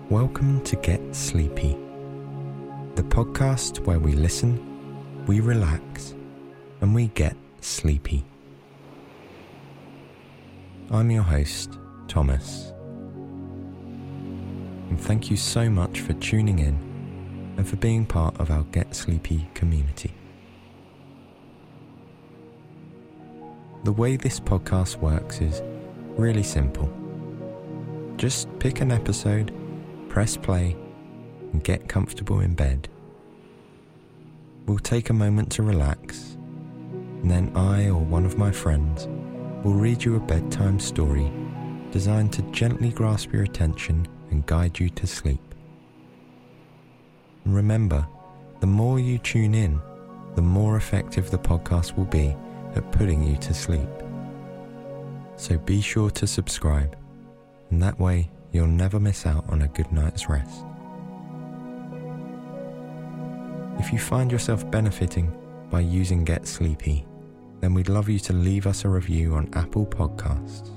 Welcome to Get Sleepy, the podcast where we listen, we relax, and we get sleepy. I'm your host, Thomas, and thank you so much for tuning in and for being part of our Get Sleepy community. The way this podcast works is really simple. Just pick an episode, press play, and get comfortable in bed. We'll take a moment to relax, and then I or one of my friends will read you a bedtime story designed to gently grasp your attention and guide you to sleep. And remember, the more you tune in, the more effective the podcast will be at putting you to sleep. So be sure to subscribe, and that way you'll never miss out on a good night's rest. If you find yourself benefiting by using Get Sleepy, then we'd love you to leave us a review on Apple Podcasts.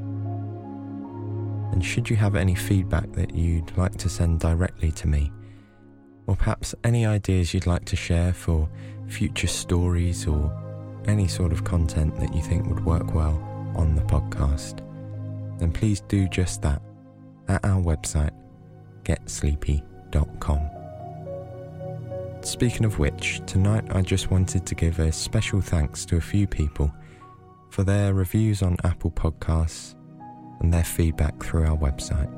And should you have any feedback that you'd like to send directly to me, or perhaps any ideas you'd like to share for future stories or any sort of content that you think would work well on the podcast, then please do just that at our website, getsleepy.com. Speaking of which, tonight I just wanted to give a special thanks to a few people for their reviews on Apple Podcasts and their feedback through our website.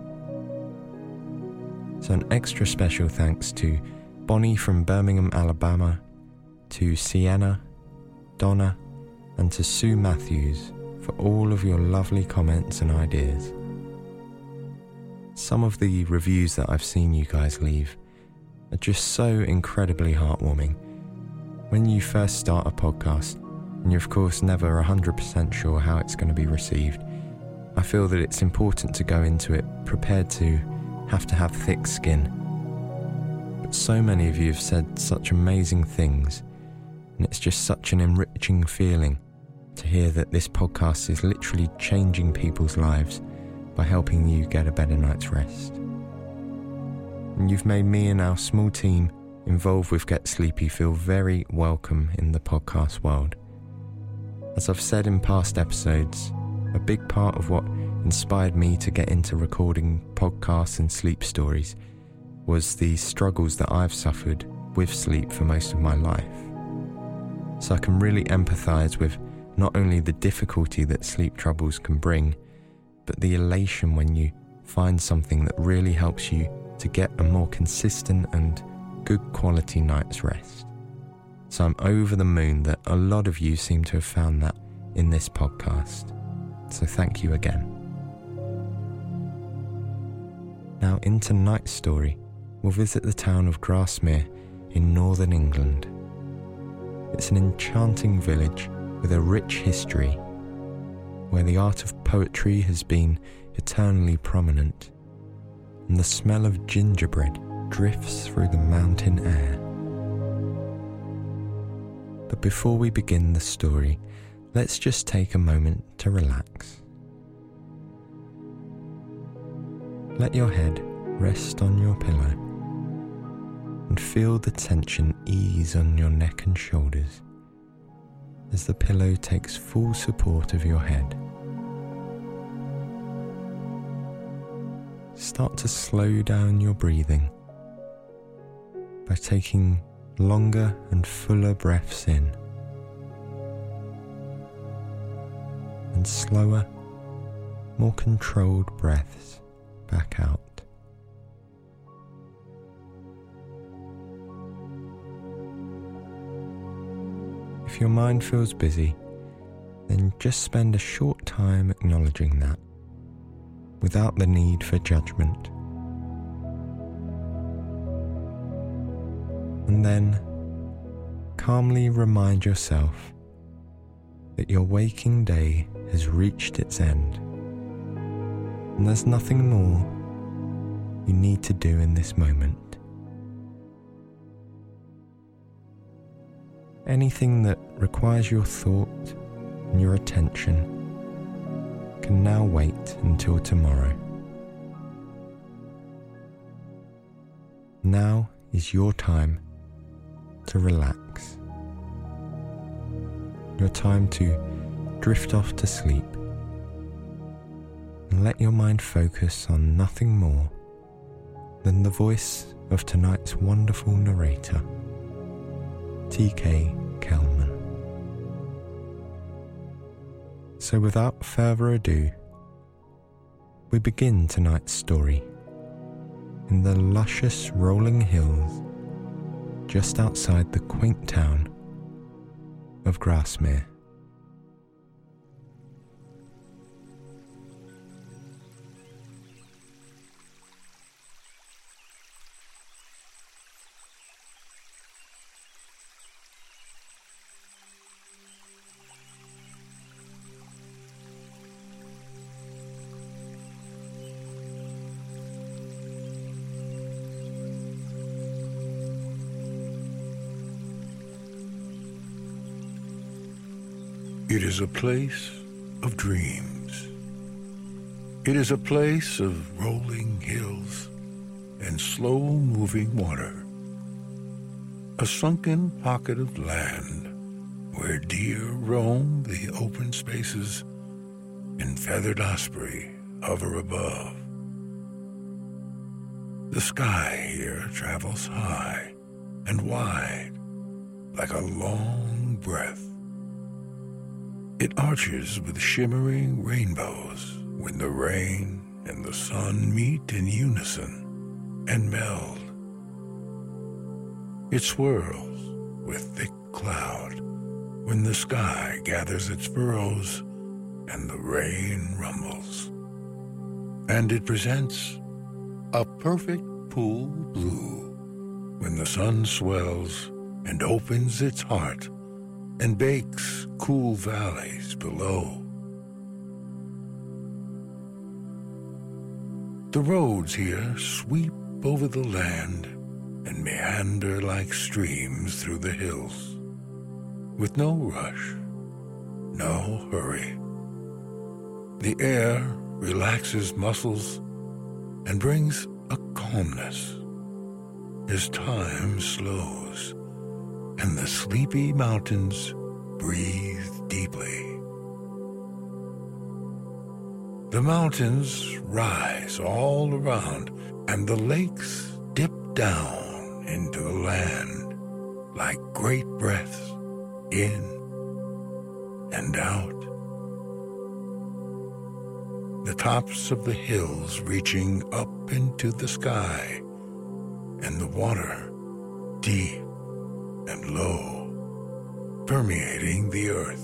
So an extra special thanks to Bonnie from Birmingham, Alabama, to Sienna, Donna, and to Sue Matthews for all of your lovely comments and ideas. Some of the reviews that I've seen you guys leave are just so incredibly heartwarming. When you first start a podcast, and you're of course never 100% sure how it's going to be received, I feel that it's important to go into it prepared to have thick skin. But so many of you have said such amazing things, and it's just such an enriching feeling to hear that this podcast is literally changing people's lives by helping you get a better night's rest. And you've made me and our small team involved with Get Sleepy feel very welcome in the podcast world. As I've said in past episodes, a big part of what inspired me to get into recording podcasts and sleep stories was the struggles that I've suffered with sleep for most of my life. So I can really empathise with not only the difficulty that sleep troubles can bring, but the elation when you find something that really helps you to get a more consistent and good quality night's rest. So I'm over the moon that a lot of you seem to have found that in this podcast. So thank you again. Now in tonight's story, we'll visit the town of Grasmere in northern England. It's an enchanting village with a rich history, where the art of poetry has been eternally prominent, and the smell of gingerbread drifts through the mountain air. But before we begin the story, let's just take a moment to relax. Let your head rest on your pillow and feel the tension ease on your neck and shoulders as the pillow takes full support of your head. Start to slow down your breathing by taking longer and fuller breaths in and slower, more controlled breaths back out. If your mind feels busy, then just spend a short time acknowledging that, without the need for judgment. And then calmly remind yourself that your waking day has reached its end, and there's nothing more you need to do in this moment. Anything that requires your thought and your attention can now wait until tomorrow. Now is your time to relax. Your time to drift off to sleep and let your mind focus on nothing more than the voice of tonight's wonderful narrator, T.K. Kelman. So without further ado, we begin tonight's story in the luscious rolling hills just outside the quaint town of Grasmere. It is a place of dreams. It is a place of rolling hills and slow-moving water. A sunken pocket of land where deer roam the open spaces and feathered osprey hover above. The sky here travels high and wide like a long breath. It arches with shimmering rainbows when the rain and the sun meet in unison and meld. It swirls with thick cloud when the sky gathers its furrows and the rain rumbles. And it presents a perfect pool blue when the sun swells and opens its heart and bakes cool valleys below. The roads here sweep over the land and meander like streams through the hills, with no rush, no hurry. The air relaxes muscles and brings a calmness as time slows and the sleepy mountains breathe deeply. The mountains rise all around, and the lakes dip down into the land like great breaths in and out. The tops of the hills reaching up into the sky, and the water deep and low, permeating the earth.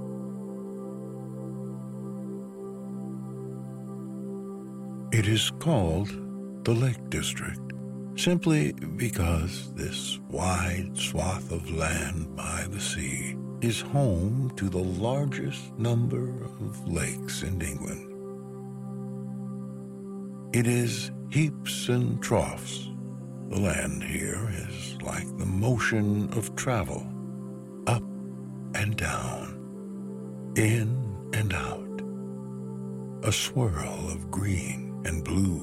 It is called the Lake District simply because this wide swath of land by the sea is home to the largest number of lakes in England. It is heaps and troughs. The land here is like the motion of travel, up and down, in and out, a swirl of green and blue.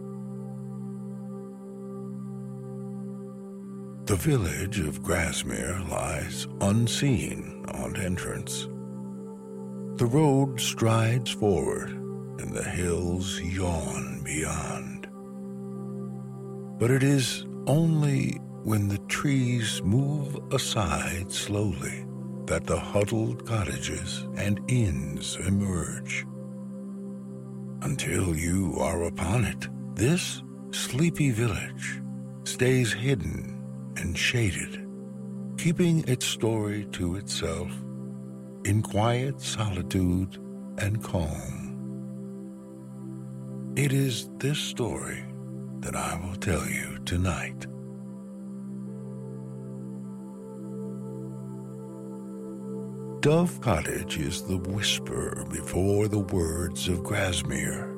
The village of Grasmere lies unseen on entrance. The road strides forward, and the hills yawn beyond. But it is only when the trees move aside slowly that the huddled cottages and inns emerge. Until you are upon it, this sleepy village stays hidden and shaded, keeping its story to itself in quiet solitude and calm. It is this story that I will tell you tonight. Dove Cottage is the whisper before the words of Grasmere.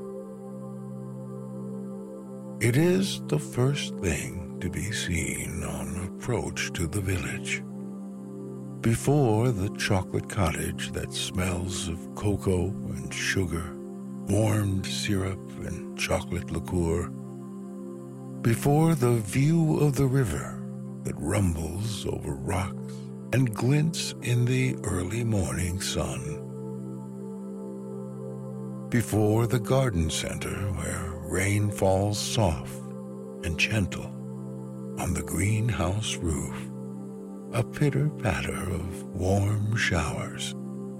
It is the first thing to be seen on approach to the village. Before the chocolate cottage that smells of cocoa and sugar, warmed syrup and chocolate liqueur, before the view of the river that rumbles over rocks and glints in the early morning sun. Before the garden center where rain falls soft and gentle on the greenhouse roof, a pitter-patter of warm showers.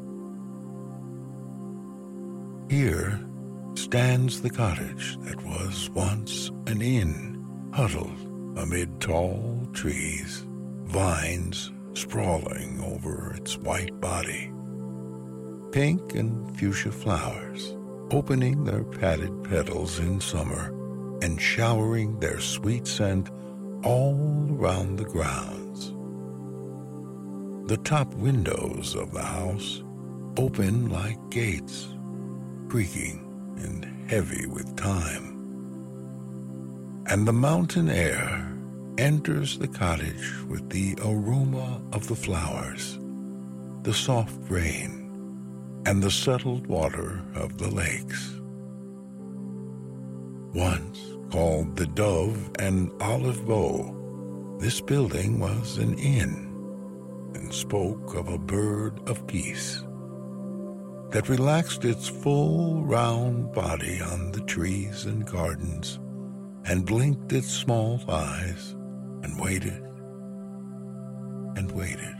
Here stands the cottage that was once an inn, huddled amid tall trees, vines sprawling over its white body, pink and fuchsia flowers opening their padded petals in summer and showering their sweet scent all around the grounds. The top windows of the house open like gates, creaking and heavy with time. And the mountain air enters the cottage with the aroma of the flowers, the soft rain, and the settled water of the lakes. Once called the Dove and Olive Bow, this building was an inn and spoke of a bird of peace that relaxed its full round body on the trees and gardens and blinked its small eyes and waited and waited.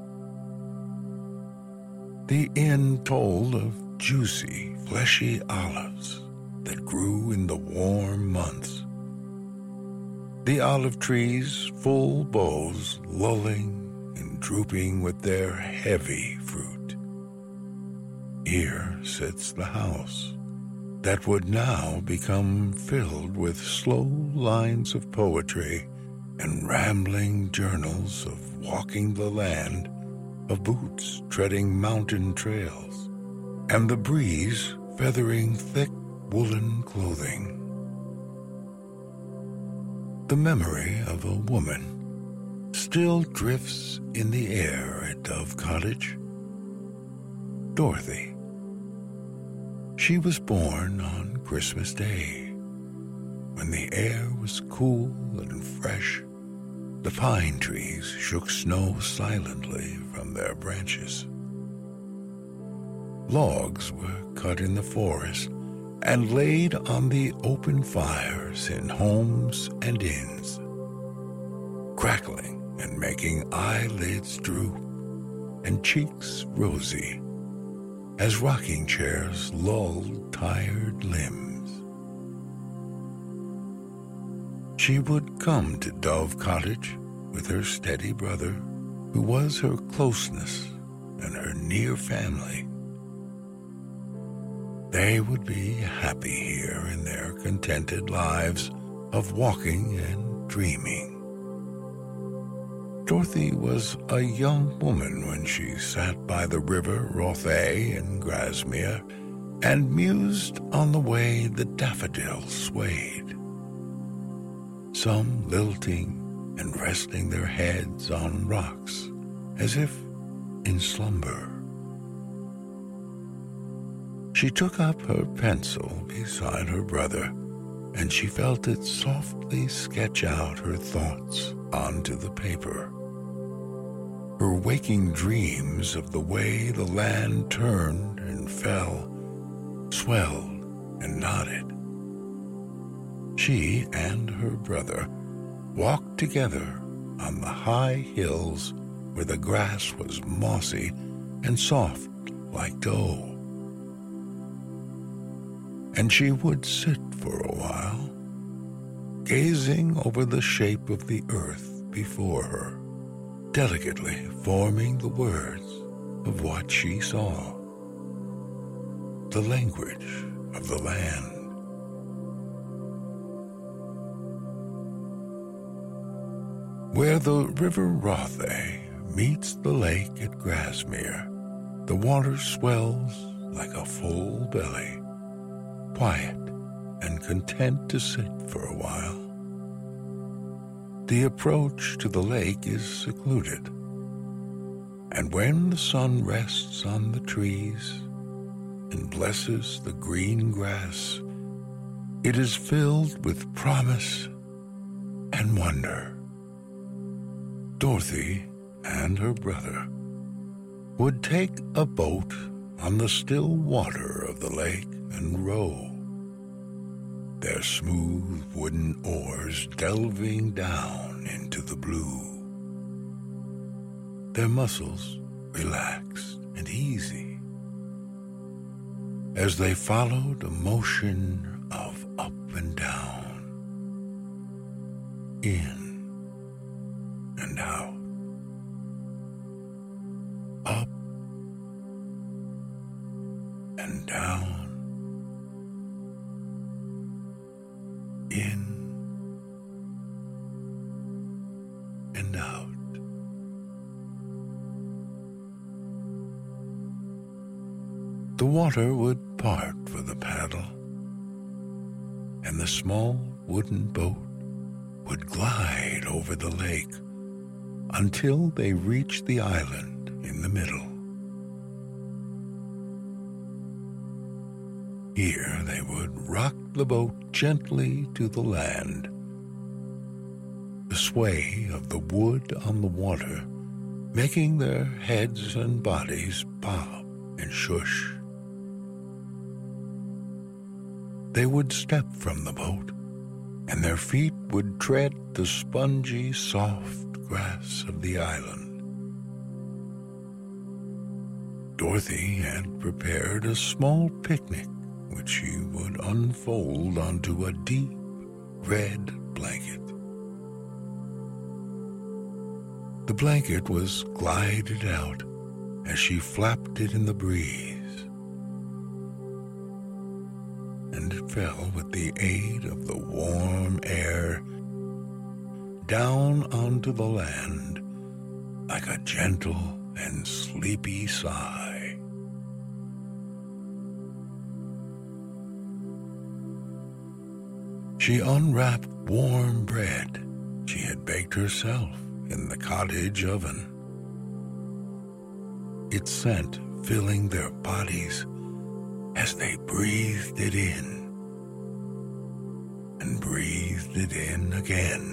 The inn told of juicy, fleshy olives that grew in the warm months. The olive trees' full boughs lulling and drooping with their heavy fruit. Here sits the house that would now become filled with slow lines of poetry and rambling journals of walking the land, of boots treading mountain trails, and the breeze feathering thick woolen clothing. The memory of a woman still drifts in the air at Dove Cottage. Dorothy. She was born on Christmas Day, when the air was cool and fresh. The pine trees shook snow silently from their branches. Logs were cut in the forest and laid on the open fires in homes and inns, crackling and making eyelids droop and cheeks rosy as rocking chairs lulled tired limbs. She would come to Dove Cottage with her steady brother, who was her closeness and her near family. They would be happy here in their contented lives of walking and dreaming. Dorothy was a young woman when she sat by the river Rothay in Grasmere and mused on the way the daffodils swayed, some lilting and resting their heads on rocks as if in slumber. She took up her pencil beside her brother, and she felt it softly sketch out her thoughts onto the paper. Her waking dreams of the way the land turned and fell, swelled and nodded. She and her brother walked together on the high hills where the grass was mossy and soft like dough. And she would sit for a while, gazing over the shape of the earth before her, delicately forming the words of what she saw, the language of the land. Where the river Rothay meets the lake at Grasmere, the water swells like a full belly, quiet and content to sit for a while. The approach to the lake is secluded, and when the sun rests on the trees and blesses the green grass, it is filled with promise and wonder. Dorothy and her brother would take a boat on the still water of the lake and row, their smooth wooden oars delving down into the blue, their muscles relaxed and easy as they followed a motion of up and down, in and out, up and down, in and out. The water would part for the paddle, and the small wooden boat would glide over the lake until they reached the island in the middle. Here they would rock the boat gently to the land. The sway of the wood on the water making their heads and bodies bob and shush. They would step from the boat, and their feet would tread the spongy, soft grass of the island. Dorothy had prepared a small picnic which she would unfold onto a deep red blanket. The blanket was glided out as she flapped it in the breeze, and it fell with the aid of the warm air down onto the land like a gentle and sleepy sigh. She unwrapped warm bread she had baked herself in the cottage oven, its scent filling their bodies as they breathed it in and breathed it in again.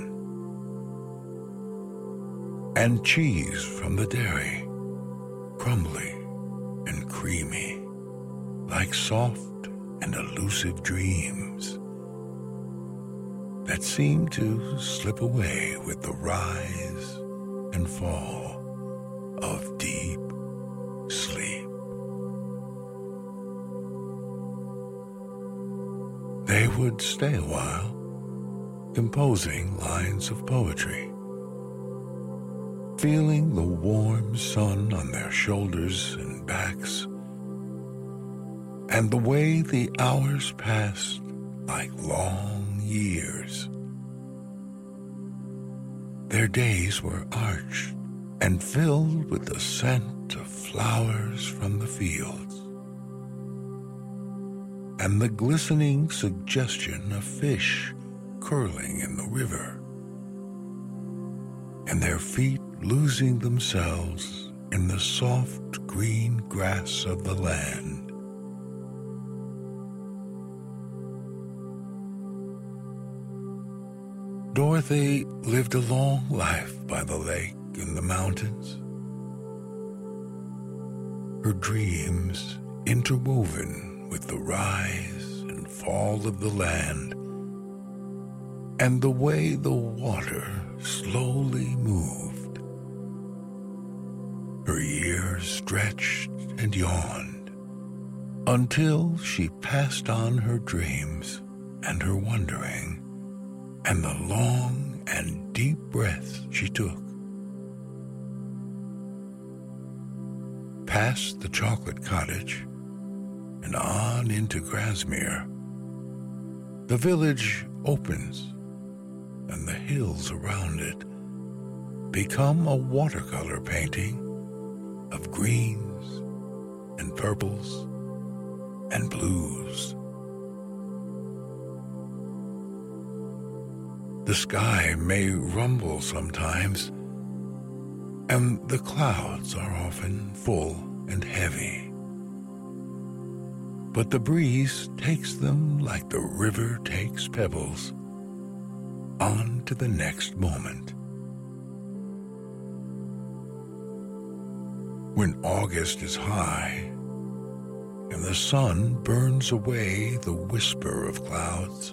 And cheese from the dairy, crumbly and creamy, like soft and elusive dreams that seemed to slip away with the rise and fall of deep sleep. They would stay a while, composing lines of poetry, feeling the warm sun on their shoulders and backs, and the way the hours passed like long years. Their days were arched and filled with the scent of flowers from the fields, and the glistening suggestion of fish curling in the river, and their feet losing themselves in the soft green grass of the land. Dorothy lived a long life by the lake and the mountains, her dreams interwoven with the rise and fall of the land and the way the water slowly moved. Her years stretched and yawned until she passed on her dreams and her wondering and the long and deep breaths she took. Past the chocolate cottage and on into Grasmere, the village opens and the hills around it become a watercolor painting of greens and purples and blues. The sky may rumble sometimes, and the clouds are often full and heavy. But the breeze takes them like the river takes pebbles, on to the next moment. When August is high and the sun burns away the whisper of clouds,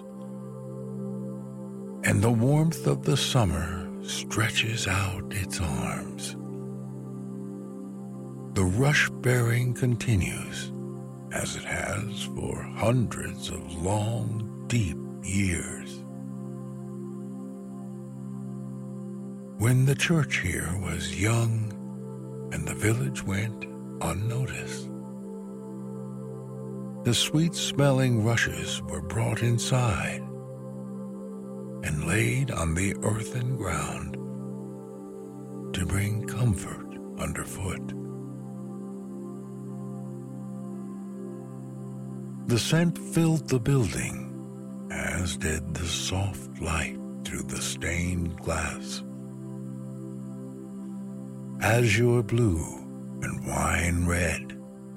and the warmth of the summer stretches out its arms, the rush bearing continues as it has for hundreds of long, deep years. When the church here was young and the village went unnoticed, the sweet-smelling rushes were brought inside and laid on the earthen ground to bring comfort underfoot. The scent filled the building, as did the soft light through the stained glass. Azure blue and wine red.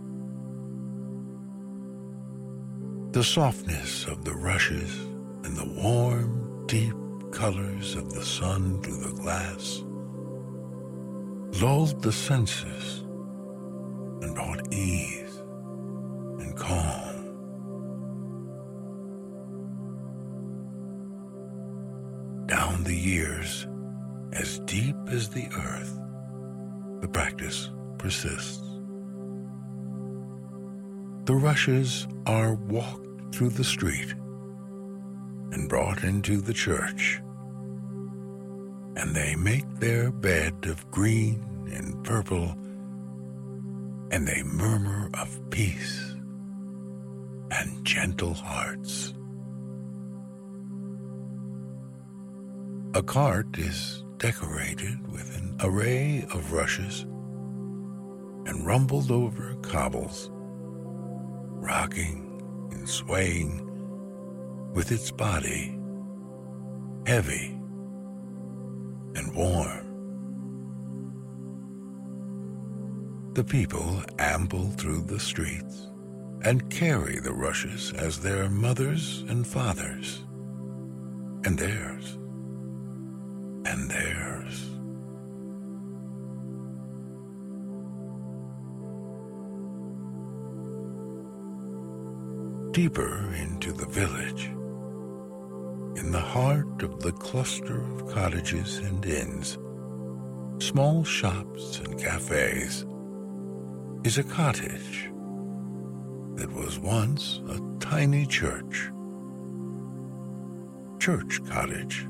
The softness of the rushes and the warm, deep colors of the sun through the glass lulled the senses and brought ease and calm. Down the years, as deep as the earth, the practice persists. The rushes are walked through the street and brought into the church, and they make their bed of green and purple, and they murmur of peace and gentle hearts. A cart is decorated with an array of rushes and rumbled over cobbles, rocking and swaying with its body heavy and warm. The people amble through the streets and carry the rushes as their mothers and fathers, and theirs, and theirs. Deeper into the village, in the heart of the cluster of cottages and inns, small shops and cafes, is a cottage that was once a tiny church. Church Cottage.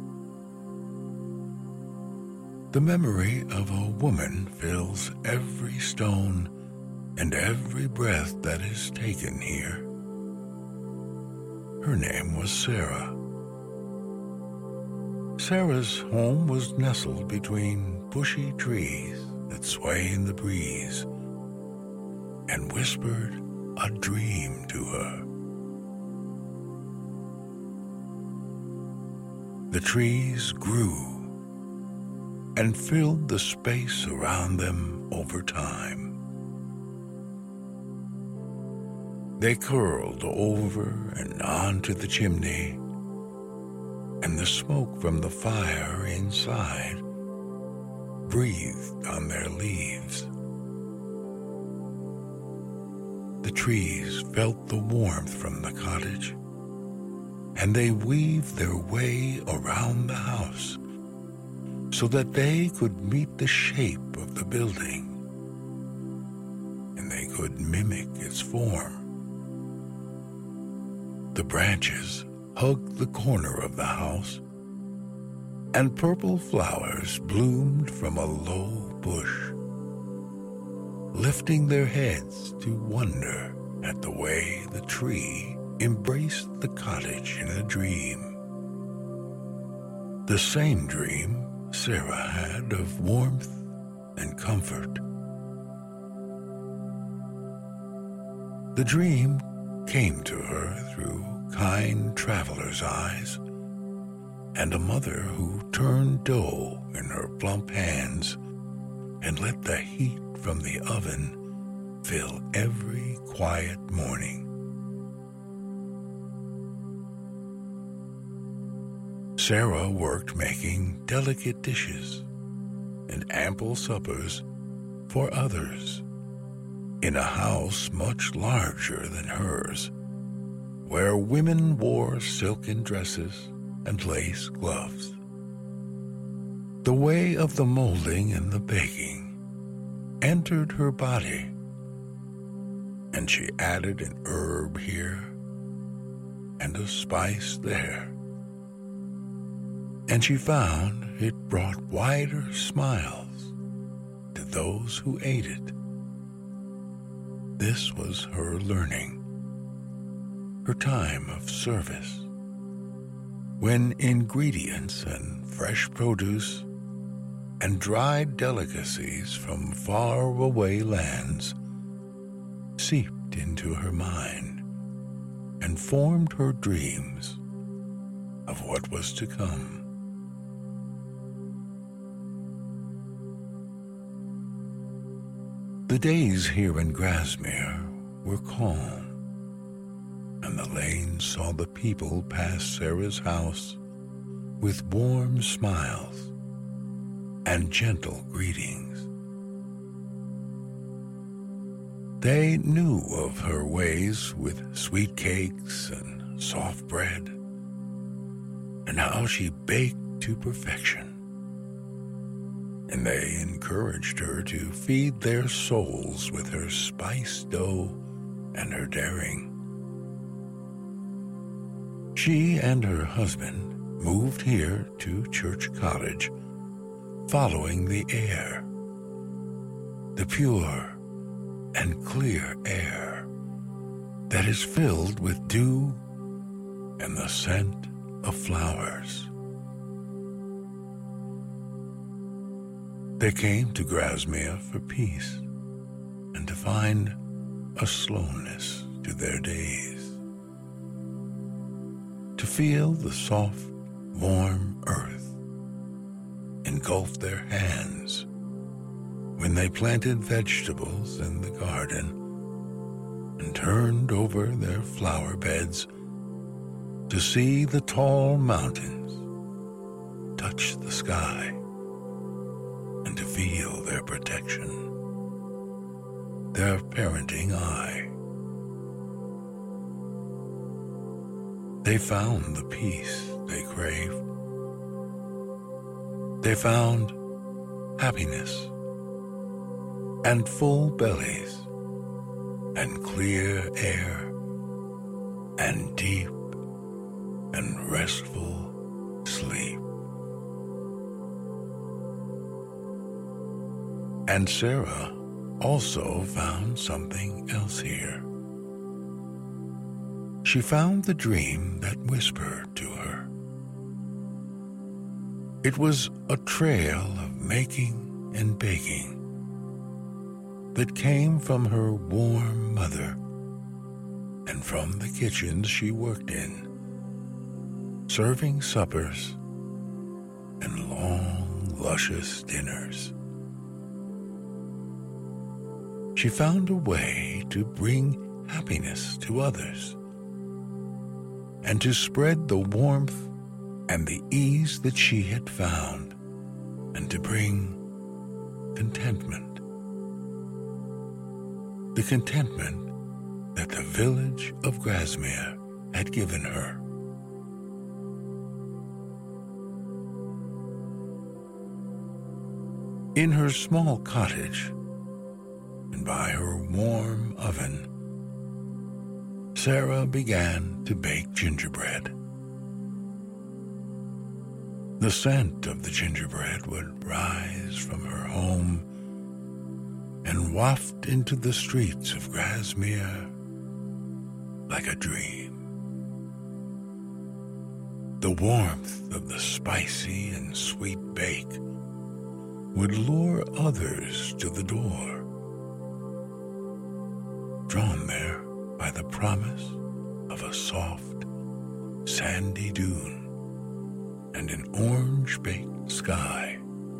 The memory of a woman fills every stone and every breath that is taken here. Her name was Sarah. Sarah's home was nestled between bushy trees that sway in the breeze and whispered a dream to her. The trees grew and filled the space around them over time. They curled over and onto the chimney, and the smoke from the fire inside breathed on their leaves. The trees felt the warmth from the cottage, and they weaved their way around the house so that they could meet the shape of the building, and they could mimic its form. The branches hugged the corner of the house, and purple flowers bloomed from a low bush, lifting their heads to wonder at the way the tree embraced the cottage in a dream. The same dream Sarah had of warmth and comfort. The dream came to her through kind traveler's eyes, and a mother who turned dough in her plump hands and let the heat from the oven fill every quiet morning. Sarah worked making delicate dishes and ample suppers for others in a house much larger than hers, where women wore silken dresses and lace gloves. The way of the molding and the baking entered her body, and she added an herb here and a spice there, and she found it brought wider smiles to those who ate it. This was her learning, her time of service, when ingredients and fresh produce and dried delicacies from far-away lands seeped into her mind and formed her dreams of what was to come. The days here in Grasmere were calm, and the lane saw the people pass Sarah's house with warm smiles and gentle greetings. They knew of her ways with sweet cakes and soft bread, and how she baked to perfection. And they encouraged her to feed their souls with her spiced dough and her daring. She and her husband moved here to Church Cottage, following the air, the pure and clear air that is filled with dew and the scent of flowers. They came to Grasmere for peace and to find a slowness to their days, to feel the soft, warm earth engulf their hands when they planted vegetables in the garden and turned over their flower beds to see the tall mountains touch the sky and to feel their protection, their parenting eye. They found the peace they craved. They found happiness and full bellies and clear air and deep and restful sleep. And Sarah also found something else here. She found the dream that whispered to her. It was a trail of making and baking that came from her warm mother and from the kitchens she worked in, serving suppers and long, luscious dinners. She found a way to bring happiness to others and to spread the warmth and the ease that she had found, and to bring contentment. The contentment that the village of Grasmere had given her. In her small cottage, and by her warm oven, Sarah began to bake gingerbread. The scent of the gingerbread would rise from her home and waft into the streets of Grasmere like a dream. The warmth of the spicy and sweet bake would lure others to the door, drawn there by the promise of a soft, sandy dune and an orange-baked sky.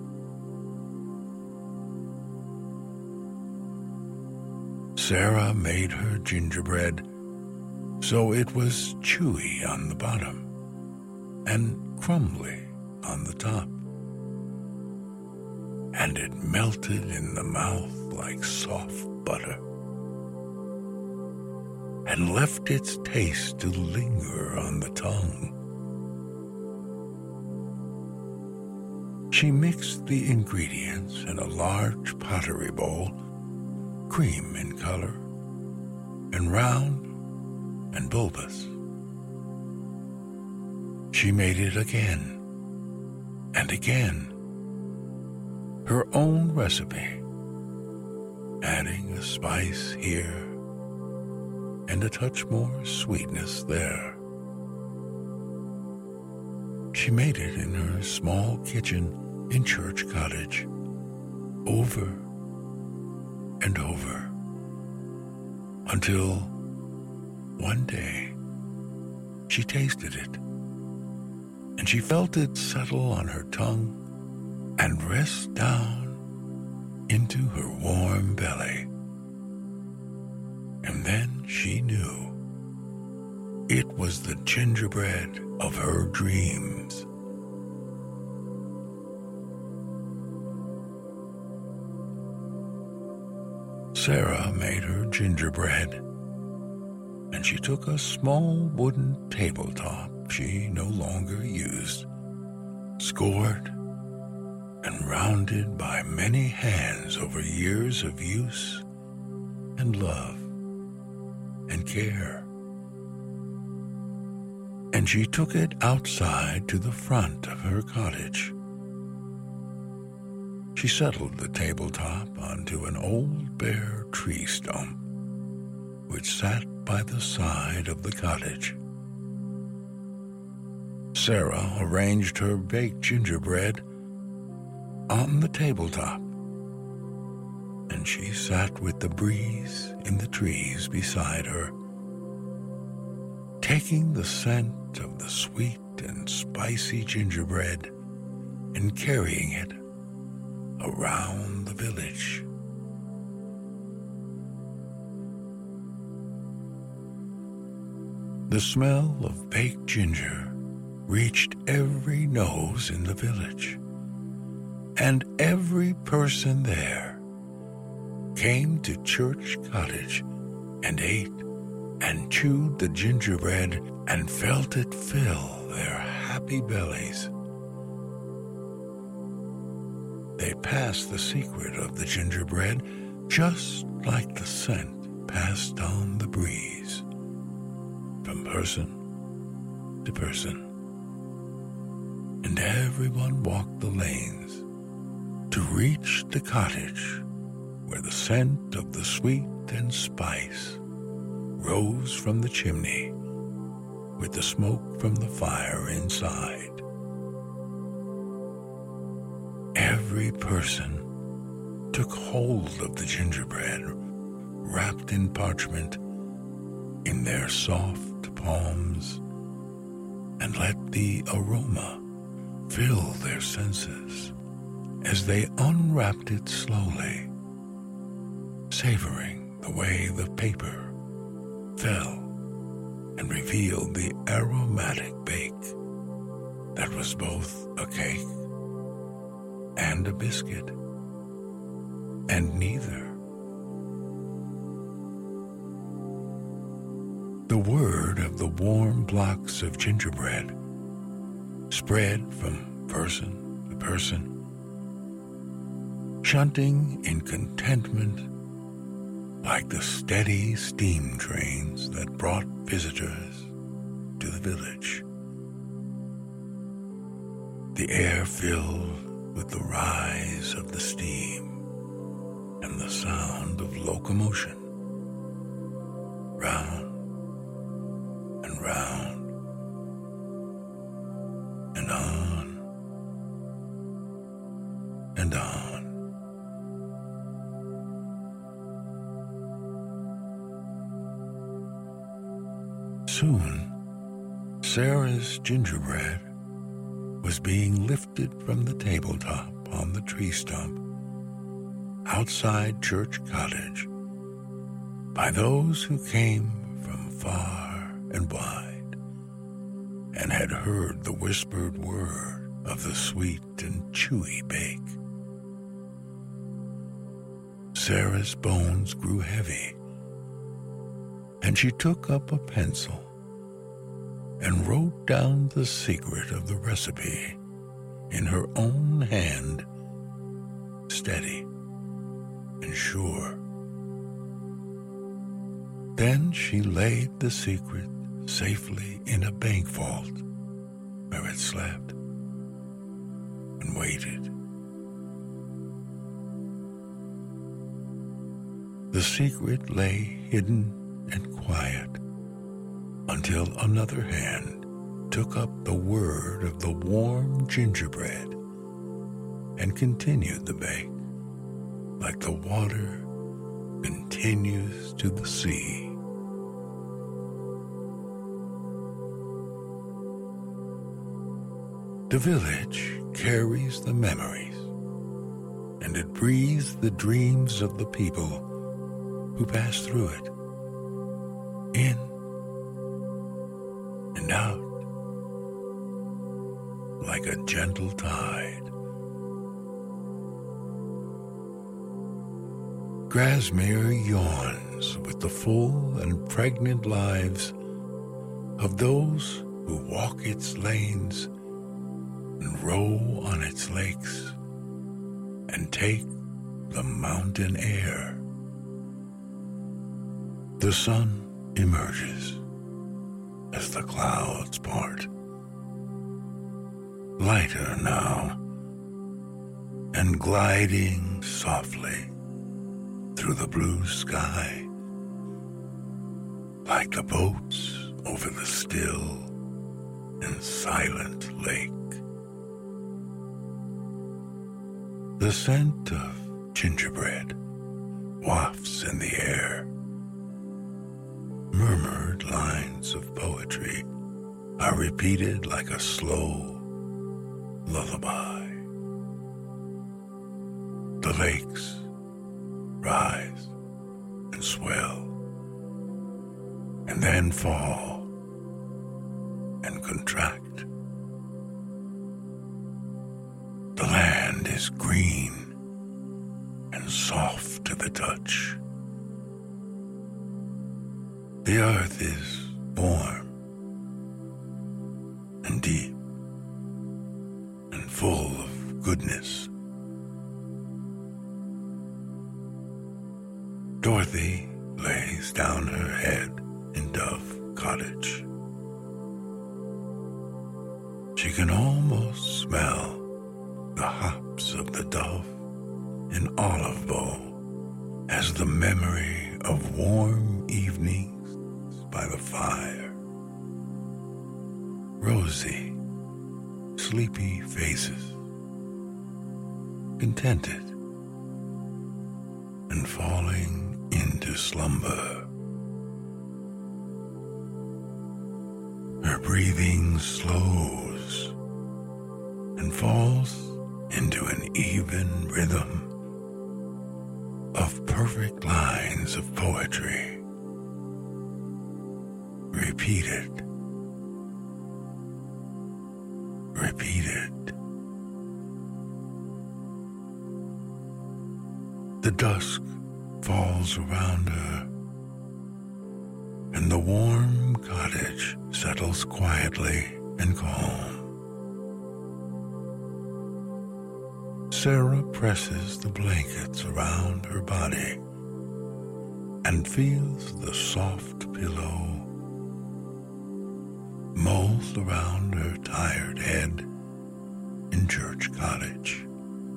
Sarah made her gingerbread so it was chewy on the bottom and crumbly on the top, and it melted in the mouth like soft butter, and left its taste to linger on the tongue. She mixed the ingredients in a large pottery bowl, cream in color, and round and bulbous. She made it again and again, her own recipe, adding a spice here and a touch more sweetness there. She made it in her small kitchen in Church Cottage, over and over, until one day she tasted it, and she felt it settle on her tongue and rest down into her warm belly. And then she knew it was the gingerbread of her dreams. Sarah made her gingerbread, and she took a small wooden tabletop she no longer used, scored and rounded by many hands over years of use and love and care. And she took it outside to the front of her cottage. She settled the tabletop onto an old bare tree stump, which sat by the side of the cottage. Sarah arranged her baked gingerbread on the tabletop, and she sat with the breeze in the trees beside her, taking the scent of the sweet and spicy gingerbread and carrying it around the village. The smell of baked ginger reached every nose in the village, and every person there came to Church Cottage and ate and chewed the gingerbread and felt it fill their happy bellies. They passed the secret of the gingerbread just like the scent passed on the breeze, from person to person. And everyone walked the lanes to reach the cottage where the scent of the sweet and spice rose from the chimney with the smoke from the fire inside. Every person took hold of the gingerbread wrapped in parchment in their soft palms and let the aroma fill their senses as they unwrapped it slowly, savoring the way the paper fell and revealed the aromatic bake that was both a cake and a biscuit, and neither. The word of the warm blocks of gingerbread spread from person to person, shunting in contentment like the steady steam trains that brought visitors to the village. The air filled with the rise of the steam and the sound of locomotion, round and round and on and on. Soon, Sarah's gingerbread was being lifted from the tabletop on the tree stump outside Church Cottage by those who came from far and wide and had heard the whispered word of the sweet and chewy bake. Sarah's bones grew heavy, and she took up a pencil and wrote down the secret of the recipe in her own hand, steady and sure. Then she laid the secret safely in a bank vault where it slept and waited. The secret lay hidden and quiet until another hand took up the word of the warm gingerbread and continued the bake like the water continues to the sea. The village carries the memories, and it breathes the dreams of the people who pass through it, in and out, like a gentle tide. Grasmere yawns with the full and pregnant lives of those who walk its lanes and row on its lakes and take the mountain air. The sun emerges as the clouds part, lighter now, and gliding softly through the blue sky, like the boats over the still and silent lake. The scent of gingerbread wafts in the air. Murmured lines of poetry are repeated like a slow lullaby. The lakes rise and swell, and then fall and contract. The land is green and soft to the touch. The earth is warm and deep and full of goodness. Dorothy lays down her head in Dove Cottage. She can almost smell the hops of the dove in olive bowl as the memory of warm evenings by the fire. Rosy, sleepy faces, contented and falling into slumber. Her breathing slows and falls into an even rhythm of perfect lines of poetry, repeated. The dusk falls around her, and the warm cottage settles quietly and calm. Sarah presses the blankets around her body and feels the soft pillow mold around her tired head in Church Cottage.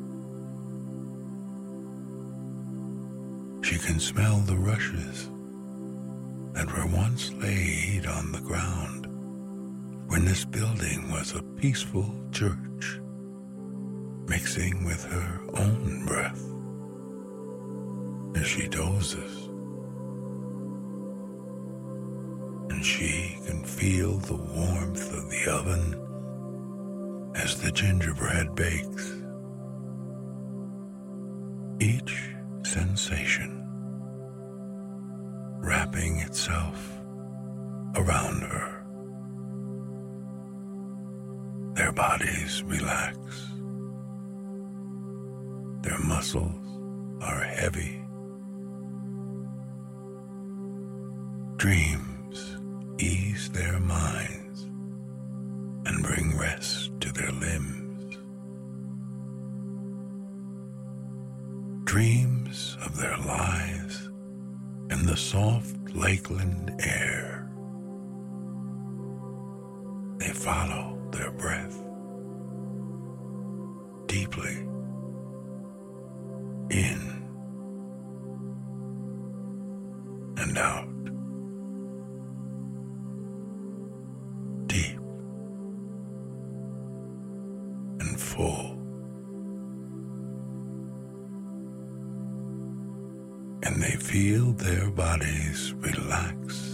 She can smell the rushes that were once laid on the ground when this building was a peaceful church, mixing with her own breath as she dozes. And she can feel the warmth of the oven as the gingerbread bakes. Each sensation wrapping itself around her. their bodies relax. Their muscles are heavy. Dreams ease their minds and bring rest to their limbs. Dreams of their lives in the soft lakeland air. They follow their breath deeply in and out, deep and full. And they feel their bodies relax